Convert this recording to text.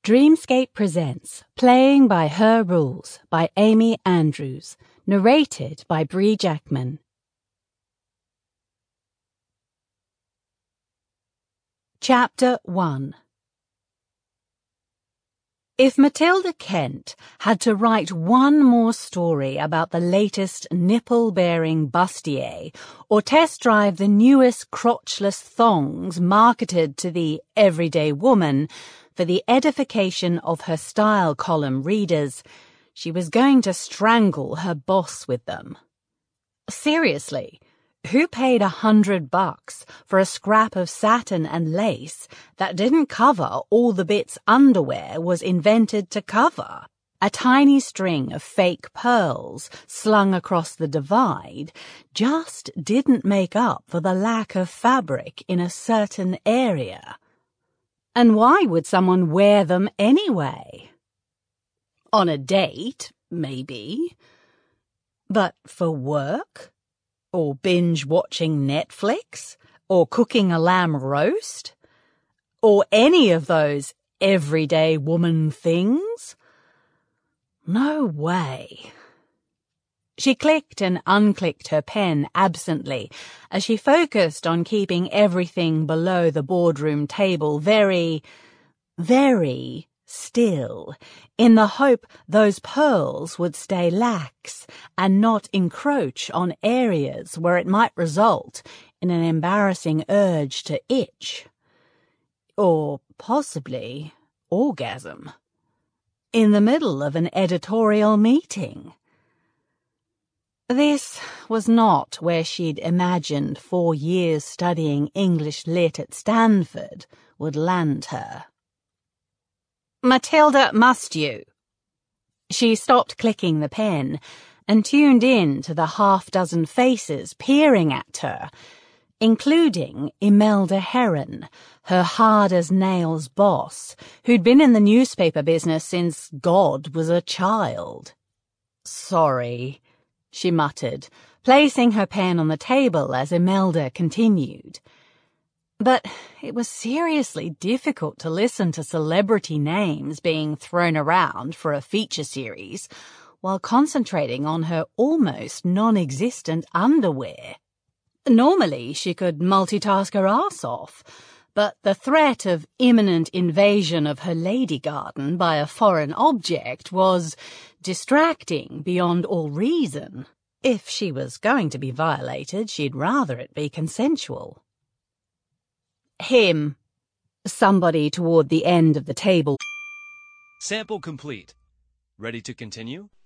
Dreamscape presents Playing by Her Rules by Amy Andrews, narrated by Bree Jackman. Chapter 1. If Matilda Kent had to write one more story about the latest nipple-bearing bustier or test drive the newest crotchless thongs marketed to the everyday woman for the edification of her style column readers, she was going to strangle her boss with them. Seriously, who paid $100 for a scrap of satin and lace that didn't cover all the bits underwear was invented to cover? A tiny string of fake pearls slung across the divide just didn't make up for the lack of fabric in a certain area. And why would someone wear them anyway? On a date, maybe. But for work? Or binge-watching Netflix? Or cooking a lamb roast? Or any of those everyday woman things? No way. She clicked and unclicked her pen absently as she focused on keeping everything below the boardroom table very, very still, in the hope those pearls would stay lax and not encroach on areas where it might result in an embarrassing urge to itch. Or possibly orgasm. In the middle of an editorial meeting. This was not where she'd imagined 4 years studying English Lit at Stanford would land her. "Matilda, must you?" She stopped clicking the pen and tuned in to the half-dozen faces peering at her, including Imelda Heron, her hard-as-nails boss, who'd been in the newspaper business since God was a child. "Sorry," she muttered, placing her pen on the table as Imelda continued. But it was seriously difficult to listen to celebrity names being thrown around for a feature series while concentrating on her almost non-existent underwear. Normally she could multitask her ass off, but the threat of imminent invasion of her lady garden by a foreign object was distracting beyond all reason. If she was going to be violated, she'd rather it be consensual. "Him," somebody toward the end of the table. Sample complete. Ready to continue?